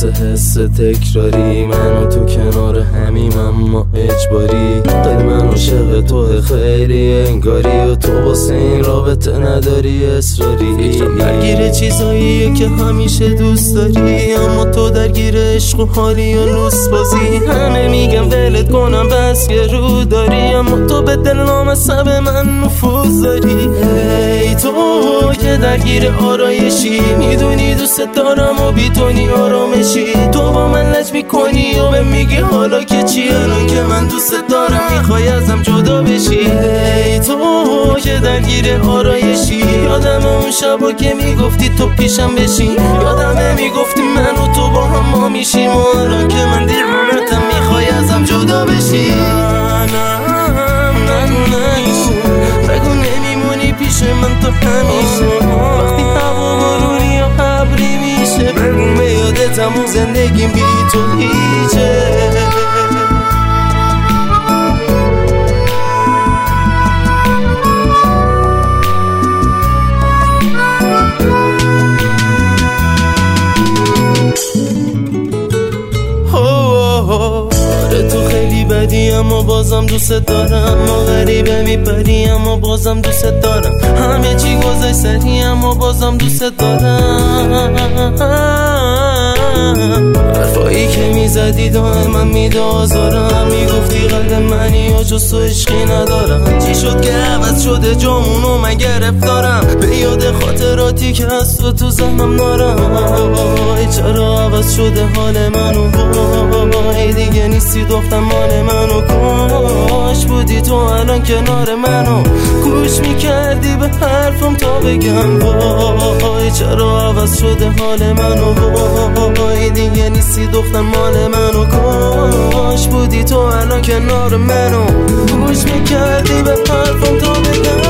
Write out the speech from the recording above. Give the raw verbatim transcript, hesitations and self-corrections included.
واسه حس تکراری، من و تو کنار همیم اما اجباری. خیلی من عاشق تو خیلی انگاری و تو واسه این رابطه نداری اصراری. فکرم درگیر چیزاییه که همیشه دوست داری، اما تو درگیر عشق و حالی و لوس بازی. همه میگم ولت کنم بس که رو داری، اما تو به دلم عصب من نفوذ داری. ای تو که درگیر آرایشی، میدونی دوست دارم و بیتونی آرامشی. تو با من لج میکنی و به میگی حالا که چی، الان که من دوست دارم میخوای ازم جدا بشی. ای تو که درگیر آرایشی، یادم اون شبا که میگفتی تو پیشم بشی، یادمه میگفتی من و تو با هم ما میشیم، و الان که من دیوونتم میخوای ازم جدا بشی. بگو نمیمونی پیش من تو همیشه، وقتی هوا بارونی و ابری میشه، بگو به یادتم و زندگیم بی تو هیچه. تو خیلی بدی اما بازم دوست دارم، ما غریبه میپری اما بازم دوست دارم، همه چی گذشت سری اما بازم دوست دارم. حرفایی که میزدی دائما میده آزارم، میگفتی قلب منی و جز تو عشقی ندارم. چی شد که عوض شده جامونو من گرفتارم، به یاد خاطراتی که از تو تو ذهنم نارم. وای چرا عوض شده حال منو، وای دیگه نیستی دختر مال منو. کاش بودی تو الان کنار منو، گوش میکردی به حرفم تا بگم. وای چرا عوض شده حال منو، وای دیگه نیستی دختر مال منو. کاش بودی تو الان کنار منو، گوش میکردی به حرفم تا بگم.